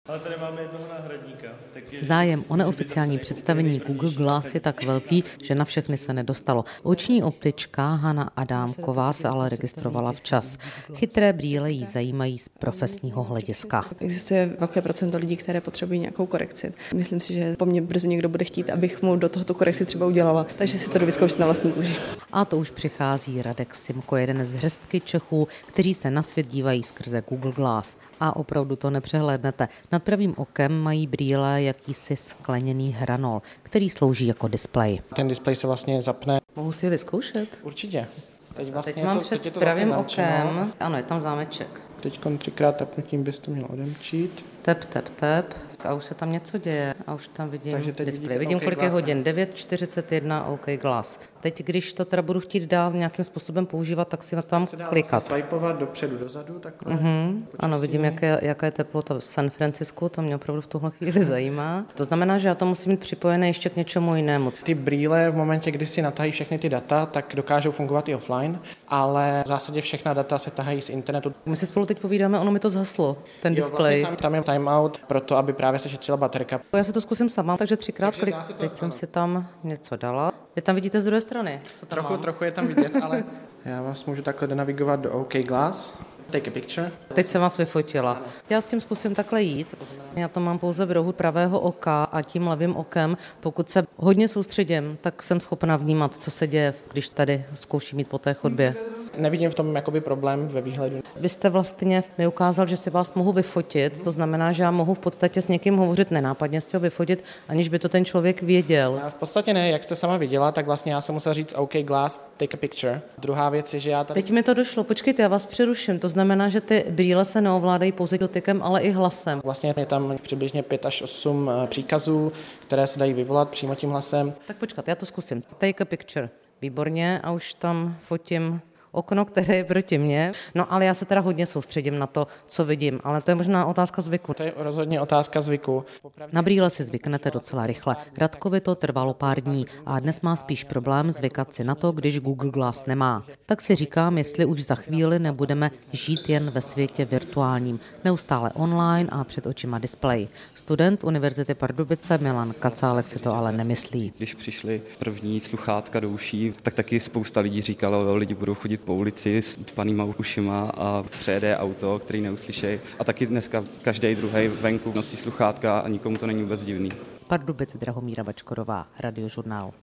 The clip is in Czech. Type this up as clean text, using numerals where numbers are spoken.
Ale tady máme jednoho náhradníka. Zájem o neoficiální představení Google Glass je tak velký, že na všechny se nedostalo. Oční optička Hana Adámková se ale registrovala včas. Chytré brýle jí zajímají z profesního hlediska. Existuje velké procento lidí, které potřebují nějakou korekci. Myslím si, že po mně brzy někdo bude chtít, abych mu do tohoto korekci třeba udělala, takže si to jdu vyzkoušet na vlastní kůži. A to už přichází Radek Simko, jeden z hrstky Čechů, kteří se na svět dívají skrze Google Glass. A opravdu to nepřehlédnete. Nad pravým okem mají brýle jakýsi skleněný hranol, který slouží jako displej. Ten displej se vlastně zapne. Mohu si je vyzkoušet? Určitě. Teď Mám před pravým okem. Ano, je tam zámeček. Teď 3krát tapnutím bys to měl odemčít. Tep, tep, tep. A už se tam něco děje. A už tam vidím displej. Vidím, OK kolik je hodin. 9:41 OK Glass. Teď, když to teda budu chtít dál nějakým způsobem používat, tak si na tam klikat. Swipeovat dopředu, dozadu, takhle. Ano, vidím, jaká je teplota v San Francisku, to mě opravdu v tuhle chvíli zajímá. To znamená, že já to musím mít připojené ještě k něčemu jinému. Ty brýle v momentě, kdy si natahají všechny ty data, tak dokážou fungovat i offline, ale v zásadě všechna data se tahají z internetu. My si spolu teď povídáme, ono mi to zhaslo, ten displej. Vlastně tam je timeout proto, aby právě se šetřila baterka. Já si to zkusím sama, takže 3krát klik. Teď jsem si tam něco dala. Vy tam vidíte z druhé strany? Co tam Trochu je tam vidět, ale já vás můžu takhle donavigovat do OK Glass. Take a picture. Teď jsem vás vyfotila. Já s tím zkusím takhle jít. Já to mám pouze v rohu pravého oka a tím levým okem, pokud se hodně soustředím, tak jsem schopna vnímat, co se děje, když tady zkouším jít po té chodbě. Nevidím v tom jakoby problém ve výhledu. Vy jste vlastně mi ukázal, že si vás mohu vyfotit, to znamená, že já mohu v podstatě s někým hovořit nenápadně, si ho vyfotit, aniž by to ten člověk věděl. V podstatě ne, jak jste sama viděla, tak vlastně já jsem musel říct OK Glass, take a picture. Druhá věc je, že já tady... Teď mi to došlo, počkejte, já vás přeruším, to znamená, že ty brýle se neovládají pouze dotykem, ale i hlasem. Vlastně je tam přibližně 5 až 8 příkazů, které se dají vyvolat přímo tím hlasem. Tak počkat, já to zkusím. Take a picture. Výborně, a už tam fotím okno, které je proti mně. No ale já se teda hodně soustředím na to, co vidím, ale to je možná otázka zvyku. To je rozhodně otázka zvyku. Na brýle si zvyknete docela rychle. Radkovi to trvalo pár dní a dnes má spíš problém zvykat si na to, když Google Glass nemá. Tak si říkám, jestli už za chvíli nebudeme žít jen ve světě virtuálním, neustále online a před očima displej. Student Univerzity Pardubice Milan Kacálek si to ale nemyslí. Když přišly první sluchátka do uší, tak taky spousta lidí říkalo, že lidi budou chodit po ulici s tpanýma ušima a přejede auto, který neuslyšejí. A taky dneska každý druhý venku nosí sluchátka a nikomu to není vůbec divný. Z Pardubic Drahomíra Bačkorová, Radiožurnál.